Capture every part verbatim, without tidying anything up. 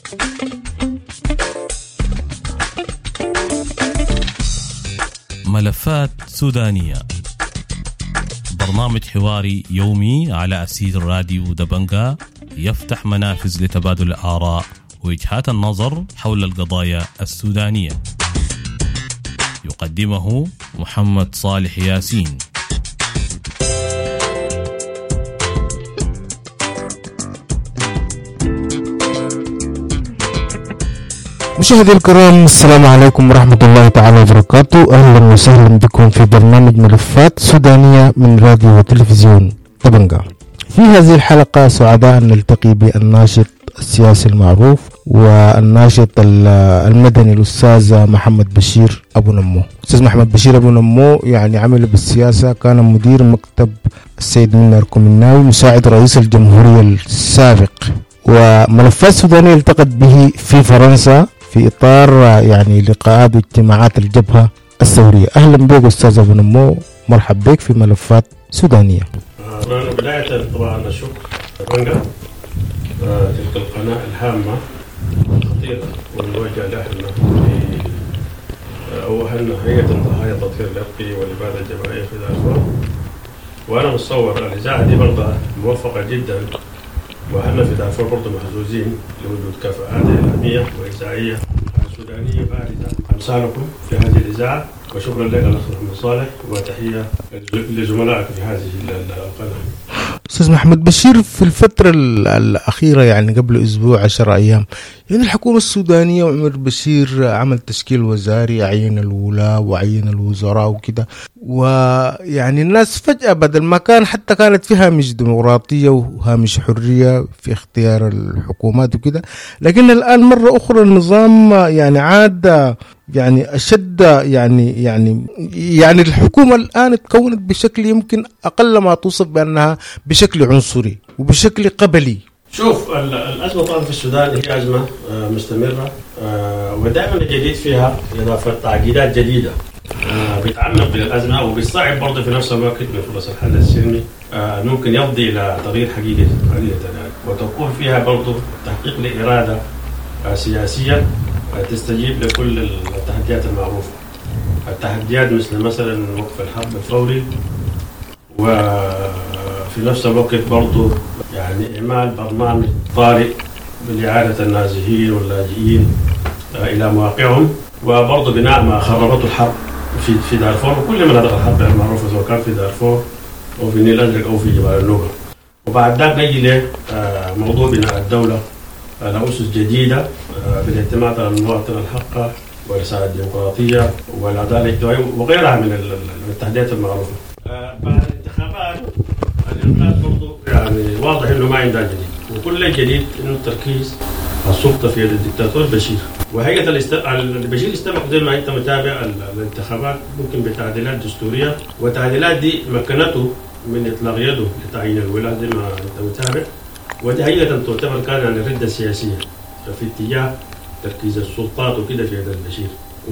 ملفات سودانية، برنامج حواري يومي على أسير راديو دبنجا يفتح منافذ لتبادل الآراء ووجهات النظر حول القضايا السودانية. يقدمه محمد صالح ياسين. مشاهدي الكرام، السلام عليكم ورحمة الله تعالى وبركاته. أهلا وسهلا بكم في برنامج ملفات سودانية من راديو وتلفزيون دبنجا. في هذه الحلقة سعداء نلتقي بالناشط السياسي المعروف والناشط المدني الأستاذ محمد بشير أبو نمو. أستاذ محمد بشير أبو نمو يعني عمل بالسياسة، كان مدير مكتب السيد منار كومناوي، مساعد رئيس الجمهورية السابق، وملفات سودانية التقت به في فرنسا في إطار يعني لقاءات واجتماعات الجبهة الثورية. أهلا بك أستاذ أبو نمو، مرحب بك في ملفات سودانية. بداية طبعا الشكر رنجا تلك القناة الهامة الخطيرة والموجهة لها في أوهلنا هيئة ضحايا التطهير الأرضي والإبادة الجماعية في دارفور. وأنا متصور الإذاعة دي برضه موفقة جدا، وأهلنا في دارفور برضه محظوظين لوجود كفاءات إعلامية وإذاعية سودانية بارزة أمثالكم في هذه الإذاعة. وشكرا لك الأخ محمد صالح، وتحية لزملائك في هذه القناة. أستاذ محمد بشير، في الفترة الأخيرة يعني قبل أسبوع عشر أيام يعني الحكومة السودانية وعمر بشير عمل تشكيل وزاري، عين الولاة وعين الوزراء وكده، ويعني الناس فجأة بدل ما كان حتى كانت في هامش ديمقراطية وهامش حرية في اختيار الحكومات وكده، لكن الآن مرة أخرى النظام يعني عاد يعني أشد يعني يعني يعني الحكومة الآن تكونت بشكل يمكن أقل ما توصف بأنها بشكل عنصري وبشكل قبلي. شوف، الأزمة طبعا في السودان هي أزمة مستمرة، ودائما الجديد فيها إضافة تعقيدات جديدة بتعمق بالأزمة وبيصعب برضه في نفس الوقت من فرص الحل السلمي ممكن يفضي إلى تغيير حقيقي وتكون فيها برضه تحقيق لإرادة سياسية تستجيب لكل التحديات المعروفة. التحديات مثل مثلا وقف الحرب الفوري، وفي نفس الوقت برضو يعني إعمال برنامج طارئ لإعادة النازحين واللاجئين إلى مواقعهم، وبرضو بناء ما خربته الحرب في في دارفور وكل مناطق الحرب المعروفة، سواء كان في دارفور أو في النيل الأزرق أو في جبال النوبة. وبعد ذلك نجي لموضوع بناء الدولة على أسس جديدة بالاعتماد على المواطن الحقة والرسالة الديمقراطية والعدالة الاجتماعية وغيرها من التحديات المعروفة. بعد الانتخابات الإنقاذ برضو يعني واضح إنه ما عنده جديد، وكل الجديد إنه التركيز السلطة في يد الدكتاتور بشير. وهيئة البشير استمع زي ما أنت متابع الانتخابات ممكن بتعديلات دستورية، والتعديلات دي مكنته من إطلاق يده لتعيين الولاة زي ما أنت متابع، ودي حقيقة تعتبر كان يعني ردة سياسية في اتجاه تركيز السلطات وكده في يد البشير.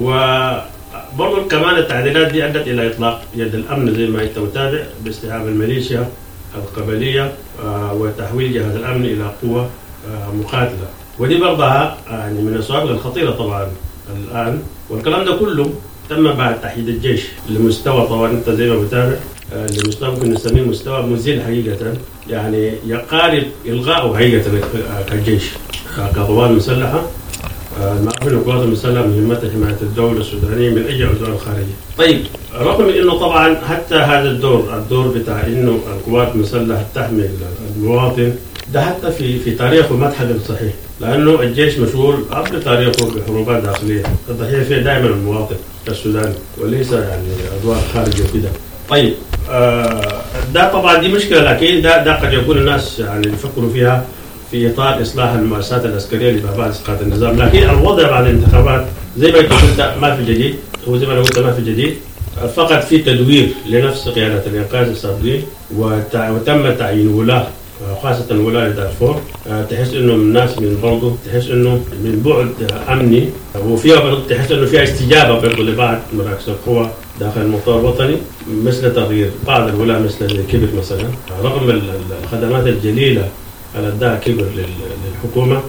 وبرضه كمان التعديلات دي أدت إلى إطلاق يد الأمن زي ما أنت متابع باستيعاب الميليشيا القبلية وتحويل جهاز الأمن إلى قوة مقاتلة، ودي برضها يعني من الصعوبات الخطيرة طبعا الآن. والكلام ده كله تم بعد تحييد الجيش لمستوى طبعا أنت زي ما متابع لمستوى ممكن نسميه مستوى مذل حقيقة، يعني يقارب إلغاء حقيقة كالجيش كقوات مسلحة. المعروف أن القوات المسلحة مهمتها حماية الدولة السودانية من أي عدوان خارجي. طيب، رغم من أنه طبعا حتى هذا الدور الدور بتاع أنه القوات المسلحة تحمي المواطن ده حتى في في تاريخه ما تحدد صحيح، لأنه الجيش مشغول عبر تاريخه بحروبات داخلية الضحية فيها دائما المواطن السوداني وليس يعني عدوان خارجي وكده. طيب، آه ده طبعا دي مشكلة، لكن ده ده قد يكون الناس يعني يفكروا فيها في إطار إصلاح المؤسسات العسكرية اللي بعد إسقاط النظام. لكن الوضع بعد الانتخابات زي ما قلت ما في جديد، هو زي ما قلت ما في جديد، فقط في تدوير لنفس قيادة الإنقاذ السابقين، وتم تعيين ولاة خاصة ولاية دارفور تحس إنه من الناس من برضه تحس إنه من بعد أمني، وفيها برضه تحس إنه فيها استجابة برضه لبعض مراكز القوى داخل المطار الوطني، مثل تغيير بعض الولاة مثل كبر مثلا، رغم الخدمات الجليلة على أداء كبر للحكومة،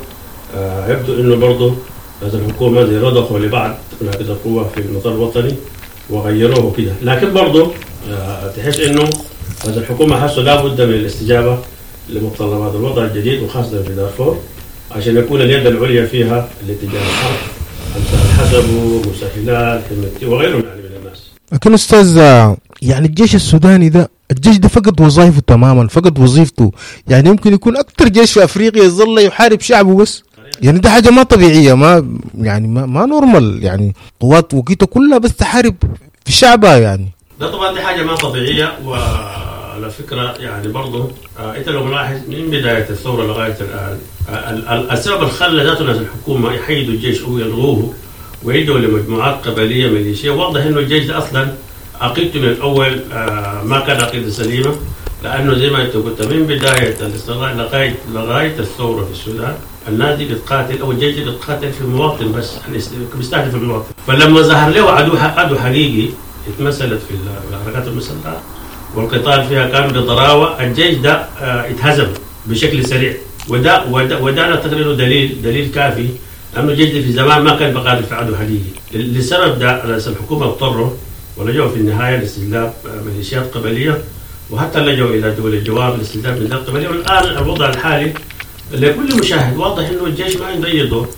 آه يبدو انه برضه هذه الحكومه زي رضخوا لبعض مراكز القوه في المطار الوطني وغيروه كده، لكن برضه آه تحس انه هذه الحكومه حاسه لابد من الاستجابه لمتطلبات الوضع الجديد وخاصه في دارفور عشان يكون اليد العليا فيها الاتجاه الحرب، امثال حسبه، مسهلات، حميتي وغيرهم يعني من الناس. لكن استاذ يعني الجيش السوداني ده الجيش ده فقد وظائفه تماما، فقد وظيفته، يعني يمكن يكون اكثر جيش في افريقيا يظل يحارب شعبه بس، يعني ده حاجه ما طبيعيه، ما يعني ما, ما نورمال، يعني قوات وقيته كلها بس تحارب في شعبها يعني. ده طبعا دي حاجه ما طبيعيه، وعلى فكره يعني برضه آه انت لو ملاحظ من بدايه الثوره لغايه الان آه السبب اللي خلى ذاته ناس الحكومه يحيدوا الجيش او يلغوه ويدوا لمجموعات قبليه ميليشيه، واضح انه الجيش ده اصلا عقيدته من الاول آه ما كان عقيده سليمه، لانه زي ما انت قلت من بدايه الاستقلال لغايه لغايه الثوره في السودان الناس دي بتقاتل او الجيش بتقاتل في المواطن بس، بيستهدف المواطن. فلما ظهر له عدو عدو حقيقي اتمثلت في الحركات المسلحه والقتال فيها كان بضراوه، الجيش ده اه اتهزم بشكل سريع، وده وده, وده انا تقريبا دليل دليل كافي انه الجيش في زمان ما كان بقاتل في عدو حقيقي. للسبب ده رئيس الحكومه اضطروا ولجوا في النهايه لاستجلاب ميليشيات قبليه، وحتى لجوا الى دول الجوار لاستجلاب ميليشيات قبليه. والان الوضع الحالي لكل مشاهد واضح انه الجيش ما عنده اي دور،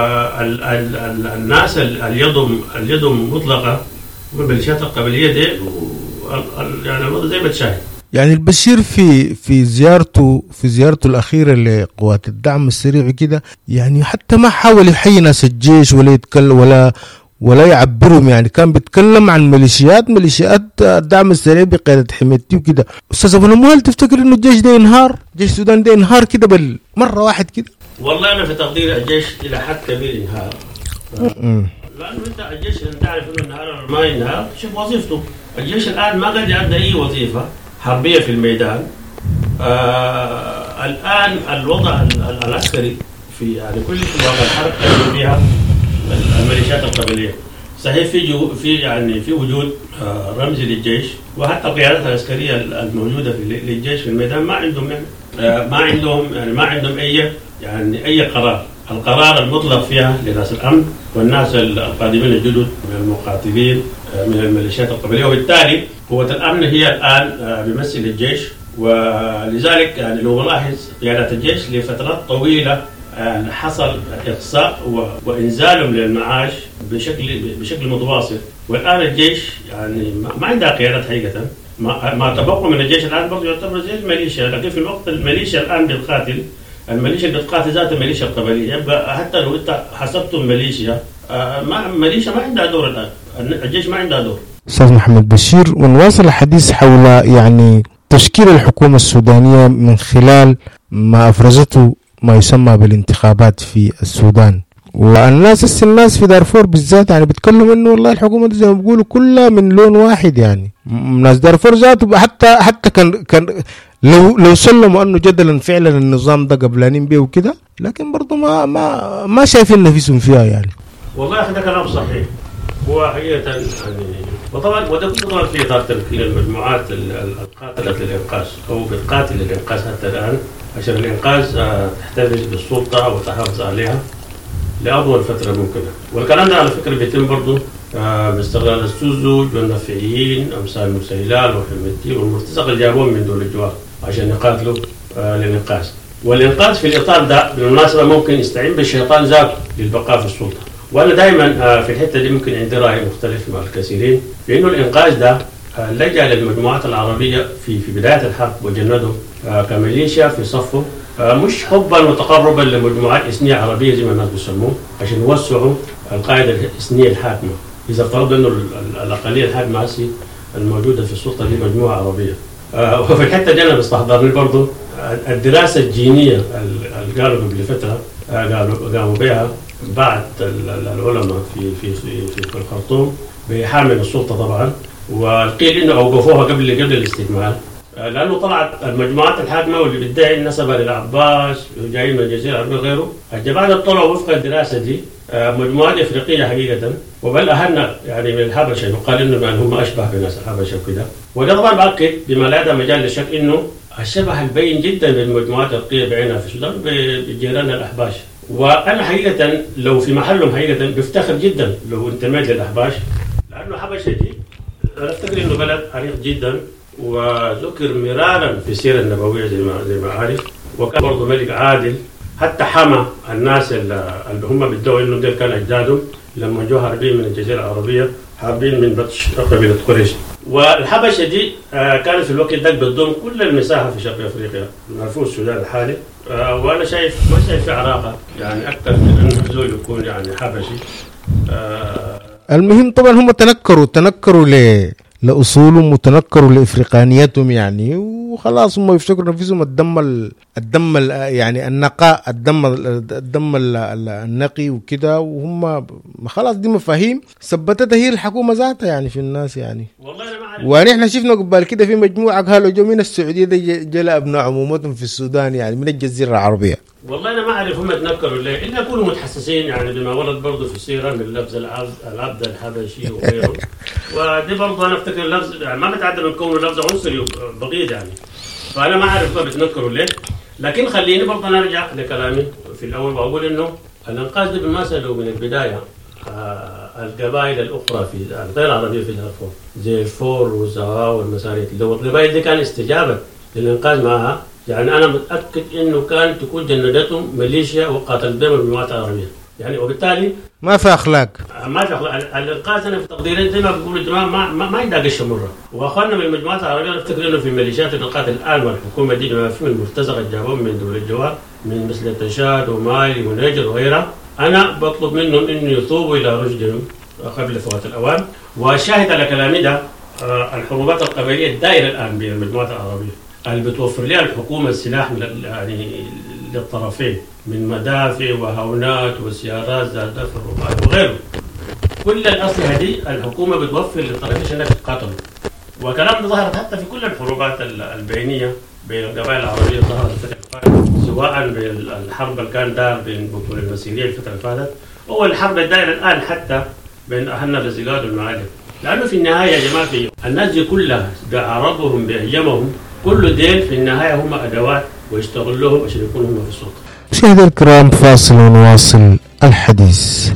والناس اليدهم اليدهم مطلقه والميليشيات القبليه دي يعني الوضع زي ما تشاهد. يعني البشير في في زيارته في زيارته الاخيره لقوات الدعم السريع كده، يعني حتى ما حاول يحيي ناس الجيش ولا يتكلم ولا ولا يعبرهم، يعني كان بيتكلم عن ميليشيات ميليشيات الدعم السريع بقيادة حميدتي وكده. استاذ ابو نمو، هل تفتكر انه الجيش ده ينهار؟ جيش السودان ده ينهار كده بل مره واحد كده؟ والله انا في تقدير الجيش الى حد كبير ينهار، لانه انت الجيش انت تعرف انه ينهار ولا ما ينهار شوف وظيفته. الجيش الان ما قاعد يؤدي اي وظيفه حربيه في الميدان. آه الان الوضع العسكري في يعني كل واقع الحرب كان فيها الميليشيات القبليه. صحيح في جو في يعني في وجود آه رمزي للجيش، وحتى القيادات العسكريه الموجوده في للجيش في الميدان ما عندهم يعني آه ما عندهم يعني ما عندهم اي يعني اي قرار. القرار المطلق فيها لناس الامن والناس القادمين الجدد من المقاتلين آه من الميليشيات القبليه، وبالتالي قوه الامن هي الان آه بيمثل الجيش. ولذلك يعني لو نلاحظ قيادات الجيش لفترات طويله يعني حصل إقصاء وإنزالهم للمعاش بشكل بشكل متواصل، والآن الجيش يعني ما عندها قيادات حقيقة. ما, ما تبقوا من الجيش الآن برضه يعتبر زي الميليشيا، لكن في الوقت الميليشيا الآن بتقاتل، الميليشيا اللي بتقاتل ذات الميليشيا القبلية، يبقى حتى لو أنت حسبتم ميليشيا آه ما ميليشيا ما عندها دور الآن، الجيش ما عندها دور. أستاذ محمد بشير، ونواصل الحديث حول يعني تشكيل الحكومة السودانية من خلال ما أفرزته ما يسمى بالانتخابات في السودان. والناس الناس في دارفور بالذات يعني بيتكلموا انه والله الحكومه دي زي ما بيقولوا كلها من لون واحد، يعني ناس دارفور ذاته حتى حتى كان كان لو لو سلموا انه جدلا فعلا النظام ده قبلانين بيه وكده، لكن برضه ما ما ما شايفين نفسهم فيها يعني. والله هذا كلام صحيح، هو حقيقه يعني وطبعا وده طبعا في اطار تمكين المجموعات القاتله للانقاذ او بتقاتل للانقاذ حتى الان عشان الانقاذ تحتفظ بالسلطه وتحافظ عليها لأطول فترة ممكنة. والكلام ده على فكرة بيتم برضه باستغلال السذج والنفعيين أمثال مسهلال وحميتي والمرتزقة اللي جابوهم من دول الجوار عشان يقاتلوا للإنقاذ. والإنقاذ في الإطار ده بالمناسبة ممكن يستعين بالشيطان ذاته للبقاء في السلطة. وأنا دائما في الحتة دي ممكن عندي رأي مختلف مع الكثيرين بأنه الإنقاذ ده لجأ للمجموعات العربية في في بداية الحرب وجندوا كميليشيا في صفه، مش حبا وتقربا لمجموعات إثنية عربية زي ما الناس بيسموه عشان يوسعوا القاعدة الإثنية الحاكمة. إذا افترضنا إنه الأقلية الحاكمة هسي الموجودة في السلطة دي مجموعة عربية. وفي الحتة دي أنا بستحضرني برضه الدراسة الجينية اللي قالوا قبل فترة قالوا قاموا بها بعض العلماء في في في في الخرطوم بحامل السلطة طبعا، وقيل إنه أوقفوها قبل قبل الاستكمال لأنه طلعت المجموعات الحاكمة واللي بتدعي النسبة للعباس وجايين من الجزيرة العربية وغيره. الجماعة طلعوا وفق الدراسة دي مجموعات إفريقية حقيقة، وبل أهلنا يعني من الحبشة يقال إنه هم أشبه بناس الحبشة وكده. وده طبعا بأكد بما لا يدع مجال للشك إنه الشبه البين جدا بين المجموعات الإفريقية بعينها في السودان بجيراننا الأحباش وأنا حقيقة لو في محلهم حقيقة بفتخر جدا لو انتميت للأحباش، لأنه حبشة دي أنا أفتكر إنه بلد عريق جدا وذكر مرارا في السيرة النبوية زي ما زي ما عارف، وكان برضه ملك عادل، حتى حمى الناس اللي هم بيدعوا إنه دول كان أجدادهم لما جو هاربين من الجزيرة العربية، هاربين من بطش قبيلة قريش. والحبشة دي كانت في الوقت ده بتضم كل المساحة في شرق أفريقيا، مرفوع السودان الحالي. وأنا شايف ما شايف في علاقة يعني أكثر من إنه زول يكون يعني حبشي. المهم طبعا هم تنكروا تنكروا ل لأصولهم وتنكروا لإفريقانيتهم يعني، وخلاص هم يفتكروا نفسهم الدم ال... الدم ال... يعني النقاء الدم الدم ال... النقي وكده، وهم خلاص دي مفاهيم ثبتتها هي الحكومة ذاتها يعني في الناس يعني. والله أنا ما أعرف. ونحن شفنا قبل كده في مجموعة قالوا جو من السعودية دي جلاء أبناء عمومتهم في السودان يعني من الجزيرة العربية. والله أنا ما أعرف هم تنكروا ليه، إلا يكونوا متحسسين يعني بما ورد برضه في السيرة من لفظ العبد العبد الحبشي وغيره. ودي برضه أنا أفتكر لفظ يعني ما بتعدى من كونه لفظ عنصري بغيض يعني. فأنا ما أعرف ما بتنكروا ليه، لكن خليني برضه نرجع لكلامي في الأول وأقول إنه الإنقاذ ده بمثله من البداية آه القبائل الأخرى في الغير العربية في دارفور زي الفور والزهراء والمساريت، لو القبائل دي كان استجابة للإنقاذ معها يعني أنا متأكد إنه كان تكون جندتهم ميليشيا وقاتل بهم المجموعات العربية يعني، وبالتالي ما في أخلاق ما في أخلاق. الإنقاذ أنا في تقديري زي ما بيقولوا الجماعة ما ما, ما عندها قشة مرة، وأخواننا من المجموعات العربية نفتكر إنه في ميليشيات الإنقاذ الآن والحكومة دي بما فيه المرتزقة جابهم من دولة الجوار من مثل تشاد ومالي ونيجر وغيرها، أنا بطلب منهم إنه يتوبوا إلى رشدهم قبل فوات الأوان. وشاهد على كلامي ده الحروبات القبلية الدائرة الآن بين المجموعات العربية اللي بتوفر لها الحكومة السلاح يعني للطرفين من مدافع وهونات وسيارات ذات دفع وغيره، كل الأسلحة دي الحكومة بتوفر للطرفين عشان يتقاتلوا. وكلام ده ظهر حتى في كل الحروبات البينية بين القبائل العربية، ظهرت الفترة اللي فاتت سواء بالحرب اللي كان دار بين بطول المسيرية الفترة اللي فاتت أو الحرب الدائرة الآن حتى بين أهلنا الرزقات والمعادن. لأنه في النهاية يا جماعة في الناس دي كلها بعرضهم بأيامهم كل ديل في النهاية هم أدوات ويشتغلوهم عشان يكونوا هم في السلطة. مشاهدينا الكرام فاصل ونواصل الحديث.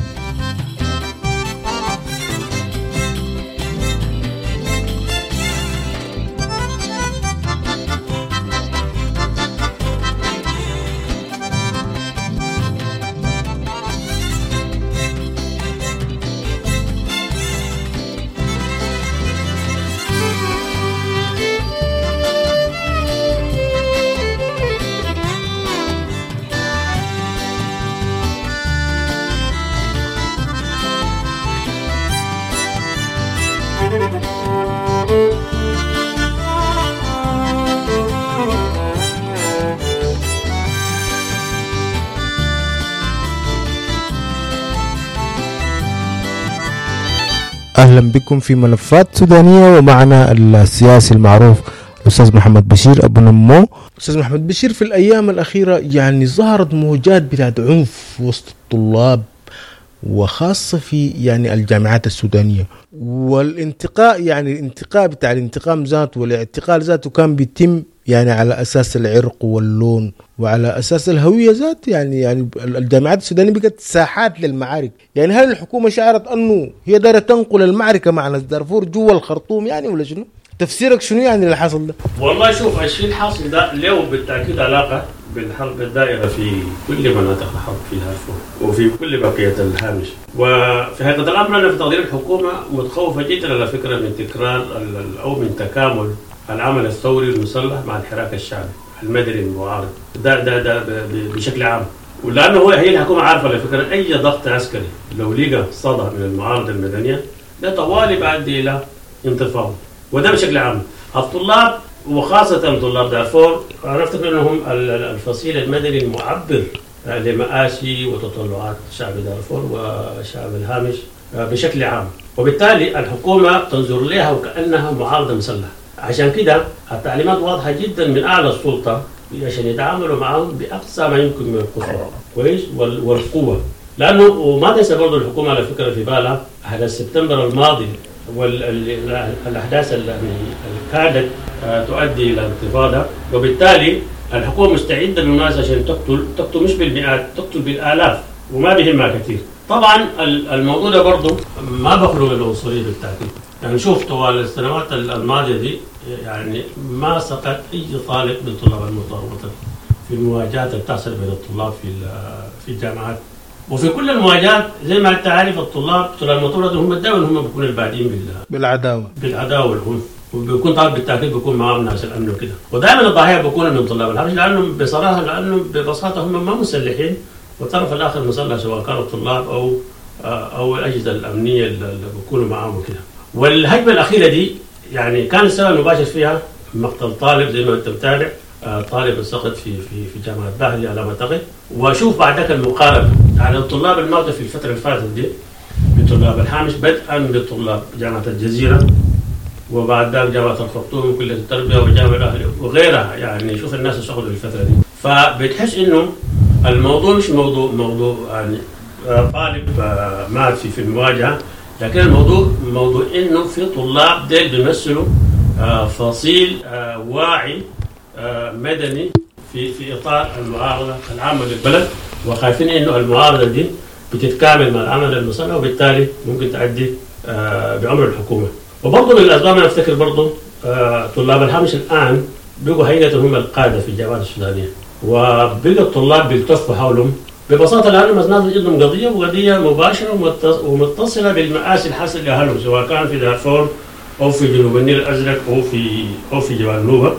أهلا بكم في ملفات سودانية، ومعنا السياسي المعروف الأستاذ محمد بشير أبو نمو. أستاذ محمد بشير، في الأيام الأخيرة يعني ظهرت موجات بتاعت عنف وسط الطلاب وخاصة في يعني الجامعات السودانية، والانتقاء يعني الانتقاء بتاع الانتقام ذاته والاعتقال ذاته كان بيتم يعني على أساس العرق واللون وعلى أساس الهوية ذات يعني يعني الجامعات السودانية بقت ساحات للمعارك. يعني هل الحكومة شعرت أنه هي دارة تنقل المعركة مع ناس دارفور جوا الخرطوم يعني ولا شنو؟ تفسيرك شنو يعني اللي حصل ده؟ والله شوف الشيء الحاصل ده له بالتأكيد علاقة بالحرب الدائرة في كل مناطق الحرب في دارفور وفي كل بقية الهامش. وفي هذا الأمر أنا في تقدير الحكومة متخوفة جدا على فكرة من تكرار أو من تكامل العمل الثوري المسلح مع الحراك الشعبي المدني المعارض ده ده ده بشكل عام. ولأنه هو هي الحكومة عارفة على فكرة أي ضغط عسكري لو لقى صدى من المعارضة المدنية ده طوالي بيؤدي إلى انتفاضة، وده بشكل عام. الطلاب وخاصة طلاب دارفور أنا أفتكر أنهم الفصيل المدني المعبر لمآسي وتطلعات شعب دارفور وشعب الهامش بشكل عام، وبالتالي الحكومة تنظر لها وكأنها معارضة مسلحة. عشان كده التعليمات واضحة جدا من أعلى السلطة عشان يتعاملوا معهم بأقصى ما يمكن من القوة كويس والقوة. لأنه وما تنسى برضه الحكومة على فكرة في بالها أحداث سبتمبر الماضي والأحداث اللي كادت تؤدي إلى انتفاضة، وبالتالي الحكومة مستعدة بالمناسبة عشان تقتل تقتل مش بالمئات، تقتل بالآلاف وما بيهمها كثير. طبعا الموضوع ده برضه ما بخلو من العنصرية بالتأكيد. يعني شوف طوال السنوات الماضية دي يعني ما سقط أي طالب من طلاب المتوسطة في المواجهات اللي بتحصل بين الطلاب في في الجامعات. وفي كل المواجهات زي ما انت عارف الطلاب طلاب المتوسطة هم دائما هم بيكونوا البادئين بالعداوة بالعداوة والعنف، وبيكون طالب بالتاكيد بيكون معاهم ناس الامن وكده. ودائما الضحايا بيكونوا من طلاب الحرج لانهم بصراحه لانه ببساطه هم ما مسلحين والطرف الاخر مسلح سواء كانوا الطلاب او او الاجهزه الامنيه اللي بيكونوا معاهم وكده. والهجمه الاخيره دي يعني كان السبب المباشر فيها مقتل طالب زي ما انت متابع، طالب سقط في في في جامعه باهلي على ما اعتقد. وشوف بعد ذاك المقارنه على الطلاب الموتى في الفتره اللي فاتت دي بطلاب الهامش بدءا بطلاب جامعه الجزيره وبعد ذلك جامعة الخرطوم وكلية التربية وجامعة الأهلي وغيرها. يعني شوف الناس اللي سقطوا الفترة دي، فبتحس إنه الموضوع مش موضوع موضوع يعني طالب مات في في المواجهة، لكن الموضوع موضوع إنه في طلاب ديل بيمثلوا فصيل واعي مدني في في إطار المعارضة العامة للبلد، وخايفين إنه المعارضة دي بتتكامل مع العمل المسلح وبالتالي ممكن تؤدي بعمر الحكومة. وبرضه من الاسباب انا افتكر برضه آه طلاب الهامش الان بقوا هيئه هم القاده في الجامعات السودانيه، وبقى الطلاب بيلتفوا حولهم ببساطه لانهم ناس عندهم قضيه وقضيه مباشره ومتصله بالمآسي الحاصله لاهلهم سواء كان في دارفور او في جنوب النيل الازرق او في او في جبال نوبه.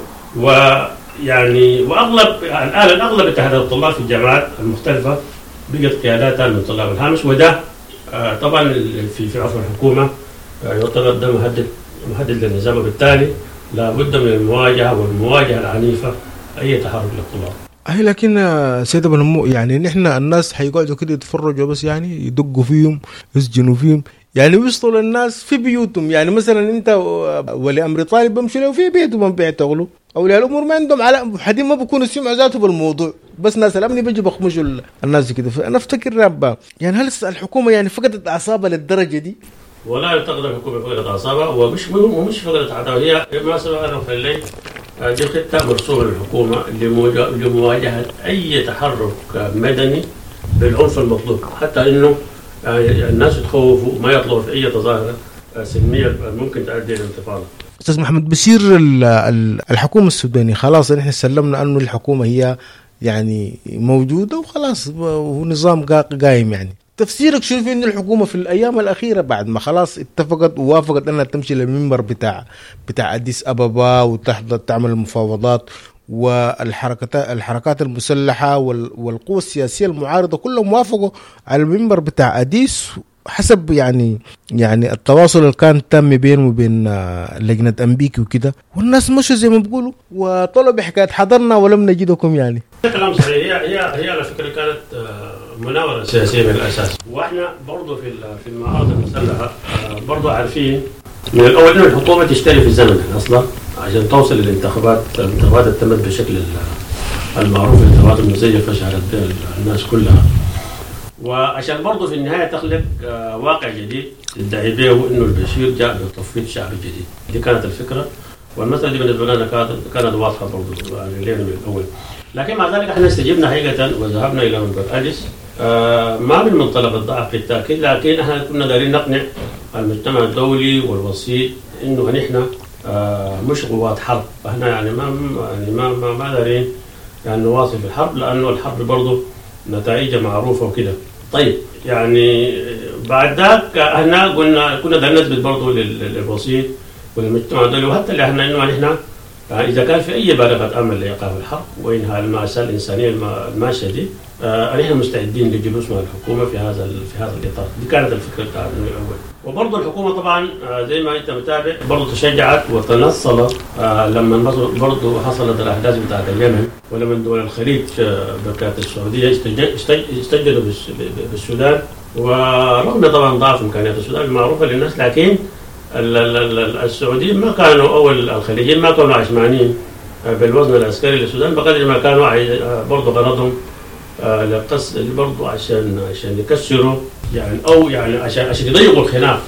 ويعني واغلب الان الاغلب اتحادات الطلاب في الجامعات المختلفه بقت قياداتها من طلاب الهامش، وده آه طبعا في في عفو الحكومه يعتبر ده مهدد مهدد للنظام، وبالتالي لابد من المواجهه والمواجهه العنيفه اي تحرك للطلاب. اي لكن سيد ابو نمو يعني نحن الناس حيقعدوا كده يتفرجوا بس يعني يدقوا فيهم يسجنوا فيهم يعني ويوصلوا للناس في بيوتهم. يعني مثلا انت ولي امر طالب بمشي له في بيته ما بيعتقلوا، اولياء الامور ما عندهم على حدين ما بيكونوا سمعوا ذاته بالموضوع، بس ناس الامن بيجي بخمشوا الناس كده. فانا افتكر رابا يعني هل الحكومه يعني فقدت اعصابها للدرجه دي؟ ولا يعتقد الحكومه فقدت اعصابها ومش ومش فقدت اعصابها، هي ما سبق انا في الليل دي خطه مرسومه للحكومه لمواجهه اي تحرك مدني بالعنف المطلوب، حتى انه الناس يتخوفوا ما يطلعوا في اي تظاهره سلميه ممكن تؤدي الى انتفاضه. استاذ محمد بشير، الحكومه السودانيه خلاص نحن سلمنا انه الحكومه هي يعني موجوده وخلاص ونظام قايم، يعني تفسيرك شو في ان الحكومه في الايام الاخيره بعد ما خلاص اتفقت ووافقت انها تمشي للمنبر بتاع بتاع اديس ابابا وتحضر تعمل المفاوضات، والحركات الحركات المسلحه والقوى السياسيه المعارضه كلهم وافقوا على المنبر بتاع اديس حسب يعني يعني التواصل اللي كان تم بينه وبين لجنه امبيكي وكده، والناس مشوا زي ما بيقولوا وطلعوا بحكايه حضرنا ولم نجدكم. يعني كلام صحيح، هي هي هي على فكره كانت مناوره سياسيه من الاساس، واحنا برضه في في المعارضه المسلحه برضه عارفين من الاول انه الحكومه تشتري في الزمن اصلا عشان توصل للانتخابات، الانتخابات تمت بشكل المعروف الانتخابات المزيفه شهرت بها الناس كلها، وعشان برضه في النهايه تخلق واقع جديد تدعي به انه البشير جاء بتفويض شعبي جديد. دي كانت الفكره، والمساله دي بالنسبه لنا كانت كانت واضحه برضه يعني لنا من الاول. لكن مع ذلك احنا استجبنا حقيقه وذهبنا الى منبر اديس آه ما من منطلق الضعف بالتاكيد، لكن احنا كنا دايرين نقنع المجتمع الدولي والوسيط انه نحن آه مش قوات حرب، احنا يعني ما يعني ما ما, ما دايرين يعني نواصل الحرب، لانه الحرب برضه نتائجها معروفه وكده. طيب يعني بعد ذاك احنا قلنا كنا دايرين نثبت برضه للوسيط وللمجتمع الدولي وحتى اللي احنا انه نحن إذا كان في أي بالغة أمل لإيقاف الحرب وإنهاء المأساة الإنسانية الماشية دي، آه نحن مستعدين للجلوس مع الحكومة في هذا في هذا الإطار. دي كانت الفكرة بتاعتنا من الأول. وبرضه الحكومة طبعا آه زي ما أنت متابع برضه تشجعت وتنصلت آه لما برضه حصلت الأحداث بتاعت اليمن، ولما دول الخليج آه بكات السعودية استجدوا بالسودان، ورغم طبعا ضعف إمكانيات السودان المعروفة للناس، لكن السعوديين ما كانوا أو الخليجيين ما كانوا عشمانين بالوزن العسكري للسودان بقدر ما كانوا برضه غرضهم للقصد برضه عشان عشان يكسروا يعني أو يعني عشان عشان يضيقوا الخلاف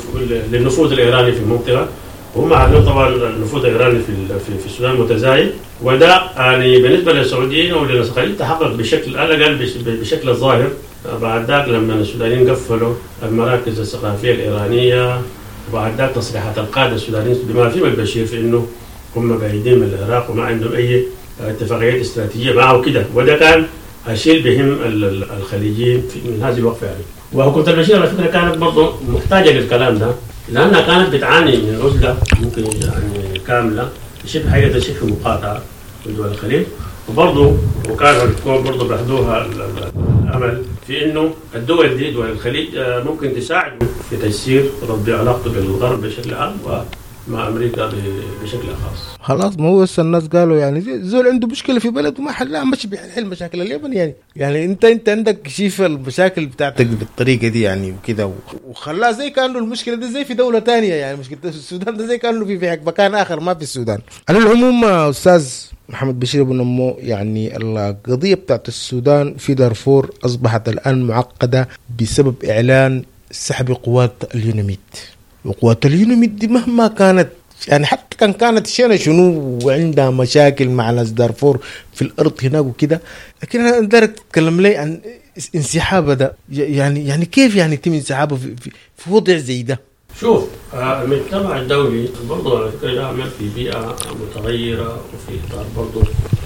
للنفوذ الإيراني في المنطقة. وهم عارفين طبعا النفوذ الإيراني في في السودان متزايد، وده يعني بالنسبة للسعوديين وللخليج تحقق بشكل على الأقل بشكل ظاهر بعد ذاك لما السودانيين قفلوا المراكز الثقافية الإيرانية، وبعد ذاك تصريحات القادة السودانيين بما فيهم البشير في إنه هم بعيدين من العراق وما عندهم أي اتفاقيات استراتيجية معه كده، وده كان أشيل بهم الخليجيين من هذه الوقفة يعني. وحكومة البشير على فكرة كانت برضه محتاجة للكلام ده، لأنها كانت بتعاني من عزلة ممكن يعني كاملة شبه حاجة شبه مقاطعة في دول الخليج، وبرضه وكانوا الحكومة برضه بيحدوها الأمل في إنه الدول دي دول الخليج ممكن تساعد في تيسير رد علاقته بالغرب بشكل عام ومع أمريكا بشكل خاص. خلاص ما هو بس الناس قالوا يعني زول عنده مشكلة في بلد وما حلها مش بيحل مشاكل اليمن يعني يعني أنت أنت عندك شيف المشاكل بتاعتك بالطريقة دي يعني وكده، وخلاها زي كأنه المشكلة دي زي في دولة تانية يعني مشكلة السودان ده زي كأنه في في مكان آخر ما في السودان. على العموم أستاذ محمد بشير أبو نمو، يعني القضية بتاعت السودان في دارفور أصبحت الآن معقدة بسبب إعلان سحب قوات اليونميد، وقوات اليونميد دي مهما كانت يعني حتى كان كانت شينا شنو وعندها مشاكل مع ناس دارفور في الأرض هناك وكده، لكن أنا أقدر أتكلم لي عن انسحابه ده يعني يعني كيف يعني يتم انسحابه في, في, في وضع زي ده؟ شوف المجتمع الدولي برضه على فكرة يعمل في بيئة متغيرة وفي إطار برضه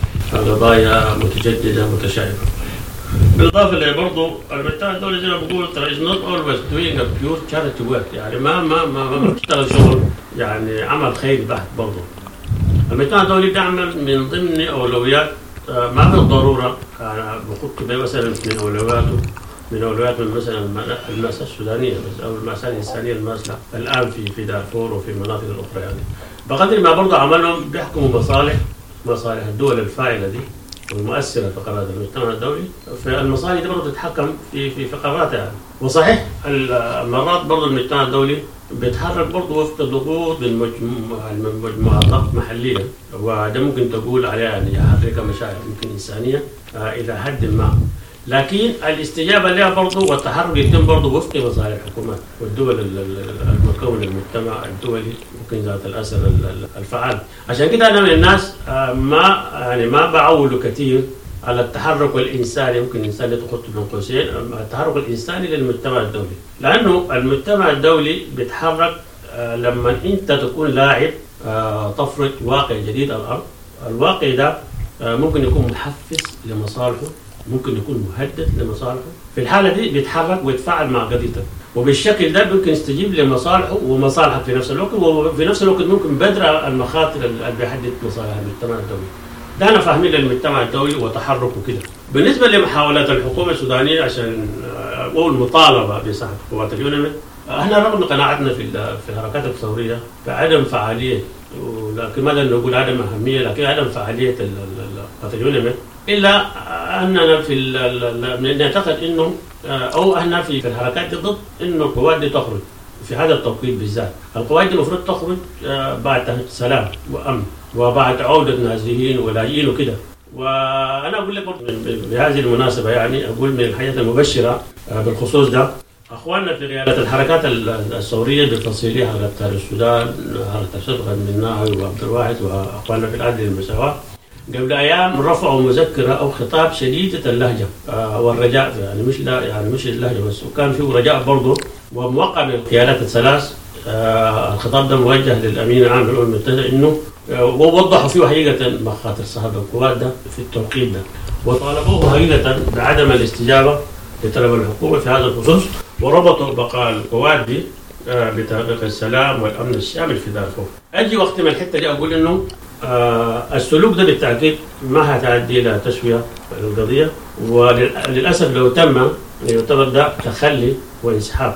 قضايا متجددة متشابهة. بالإضافة إلى برضه المجتمع الدولي زي ما بقول ترى is not always doing a pure charity work، يعني ما ما ما ما بتشتغل شغل يعني عمل خير بحت. برضه المجتمع الدولي بيعمل من ضمن أولويات ما بالضرورة بخط مثلا من أولوياته من أولويات من مثلا المأساة السودانية أو المأساة الإنسانية الماسة الآن في في دارفور وفي المناطق الأخرى يعني، بقدر ما برضه عملهم بيحكموا مصالح مصالح الدول الفاعلة دي والمؤثرة في قرارات المجتمع الدولي، فالمصالح دي برضه تتحكم في في في قراراتها يعني. وصحيح المرات برضه المجتمع الدولي بيتحرك برضه وفق الضغوط من مجموعات محلية، وده ممكن تقول عليها يعني يحرك مشاعر يمكن إنسانية إلى حد ما، لكن الاستجابة لها برضه والتحرك يتم برضه وفق مصالح الحكومات والدول المكونة المجتمع الدولي ممكن ذات الأثر الفعال. عشان كده أنا من الناس ما يعني ما بعول كثير على التحرك الإنساني، ممكن الإنسان يدخل من قوسين التحرك الإنساني للمجتمع الدولي، لأنه المجتمع الدولي بيتحرك لما أنت تكون لاعب تفرض واقع جديد على الأرض. الواقع ده ممكن يكون محفز لمصالحه، ممكن يكون مهدد لمصالحه، في الحالة دي بيتحرك ويتفاعل مع قضيتك، وبالشكل ده ممكن يستجيب لمصالحه ومصالحك في نفس الوقت، وفي نفس الوقت ممكن بدر المخاطر اللي بيحدد مصالح المجتمع الدولي. ده أنا فاهمين للمجتمع الدولي وتحركه كده. بالنسبة لمحاولات الحكومة السودانية عشان أول مطالبة بسحب قوات اليونميد، احنا رغم قناعتنا في في الحركات الثورية بعدم فعالية، ولكن ماذا نقول عدم أهمية، لكن عدم فعالية قوات اليونميد، إلا أننا في نعتقد إنه أو احنا في الحركات دي ضد إنه القوات دي تخرج في هذا التوقيت بالذات. القوات دي المفروض تخرج بعد سلام وأمن وبعد عودة نازحين ولاجئين وكده. وأنا أقول لك بهذه المناسبة يعني أقول من الحياة المبشرة بالخصوص ده، أخواننا في قيادة الحركات الثورية بتفصيلها حركة السودان، حركة صدقة المناعي وعبد الواحد وأخواننا في العدل المساواة، قبل أيام رفعوا مذكرة أو خطاب شديدة اللهجة والرجاء، يعني مش لا يعني مش اللهجة بس، وكان فيه رجاء برضه وموقع من القيادات الثلاث. الخطاب ده موجه للأمين العام للأمم المتحدة، إنه ووضحوا فيه حقيقة مخاطر صاحب القوات ده في التوقيت ده، وطالبوه حقيقة بعدم الاستجابة لطلب الحكومة في هذا الخصوص، وربطوا بقاء القوات دي بتحقيق السلام والأمن الشامل في دارفور. أجي وقت من الحتة دي أقول إنه آه السلوك ده بالتأكيد ما هتعدي إلى تسوية القضية، وللأسف لو تم يعتبر ده تخلي وانسحاب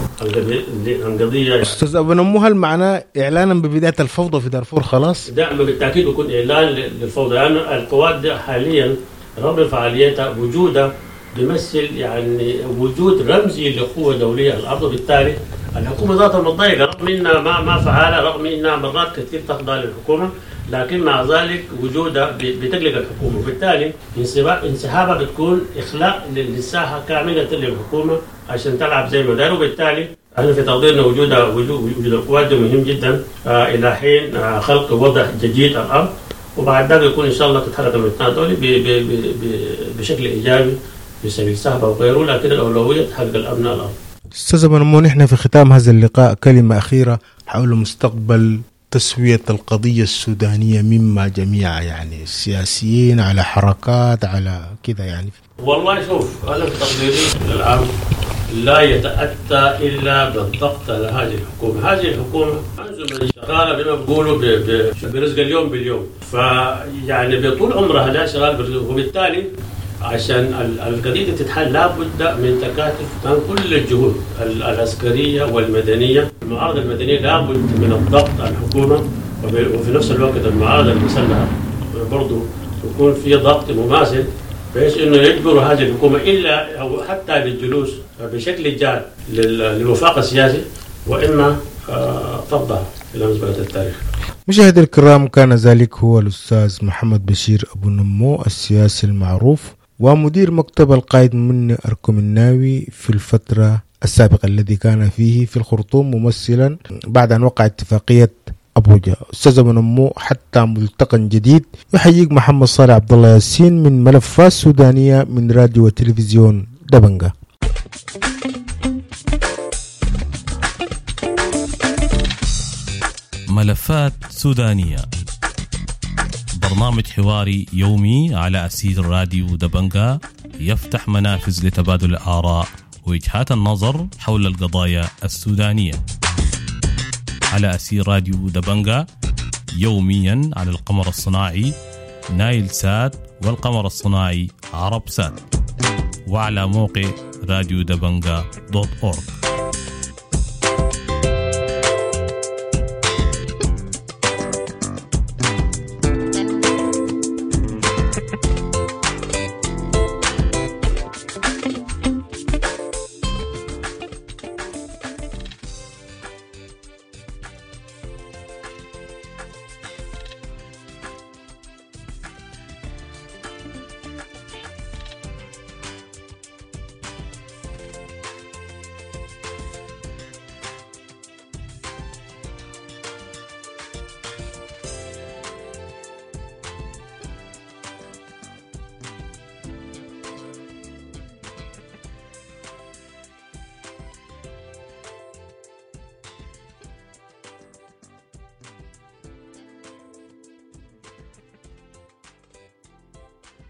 القضية. أستاذ أبو نمو، هل معناه إعلانا ببداية الفوضى في دارفور خلاص؟ ده بالتأكيد يكون إعلان للفوضى، لأن يعني القوات دي حاليا رغم فعاليتها وجودها بيمثل يعني وجود رمزي لقوة دولية على الأرض، وبالتالي الحكومة ذاتها متضايقة رغم إنها ما ما فعالة، رغم إنها مرات كثير تخضع للحكومة، لكن مع ذلك وجودها بتقلق الحكومة، وبالتالي انسحابها بتكون إخلاء للساحة كاملة للحكومة عشان تلعب زي ما دار. وبالتالي احنا في تقديرنا وجودها وجود القوات مهم جدا آه إلى حين آه خلق وضع جديد على الأرض، وبعد ذلك يكون إن شاء الله تتحرك المجتمعات الدولي بشكل إيجابي في سبيل صحبة وغيره، لكن الأولوية تحقق الأمن الأرض. أستاذ منمو، نحن في ختام هذا اللقاء كلمة أخيرة حول مستقبل تسوية القضية السودانية مما جميع يعني السياسيين على حركات على كذا يعني. والله شوف، أنا في تقديري العام لا يتأتى إلا بالضغط على هذه الحكومة. هذه الحكومة أنزل شغالة بما بيقولوا برزق اليوم باليوم، فيعني بطول عمرها لا شغال، وبالتالي عشان القضية تتحل لابد من تكاتف من كل الجهود العسكرية والمدنية. المعارضة المدنية لابد من الضغط على الحكومة، وفي نفس الوقت المعارضة المسلحة برضو يكون في ضغط مماثل بحيث انه يجبروا هذه الحكومة الا او حتى للجلوس بشكل جاد للوفاق السياسي، واما تفضح الى مزبلة التاريخ. مشاهدي الكرام، كان ذلك هو الأستاذ محمد بشير أبو نمو، السياسي المعروف ومدير مكتب القائد مني أركم الناوي في الفترة السابقة الذي كان فيه في الخرطوم ممثلا بعد أن وقع اتفاقية أبوجا. أستاذ أبو نمو، حتى ملتقى جديد يحييك محمد صالح عبد الله ياسين من ملفات سودانية من راديو وتلفزيون دبنجة. ملفات سودانية، برنامج حواري يومي على أثير راديو دبنجة يفتح منافذ لتبادل الآراء ووجهات النظر حول القضايا السودانية على أثير راديو دبنجة يوميا على القمر الصناعي نايل سات والقمر الصناعي عرب سات، وعلى موقع راديو دبنجة دوت أورج.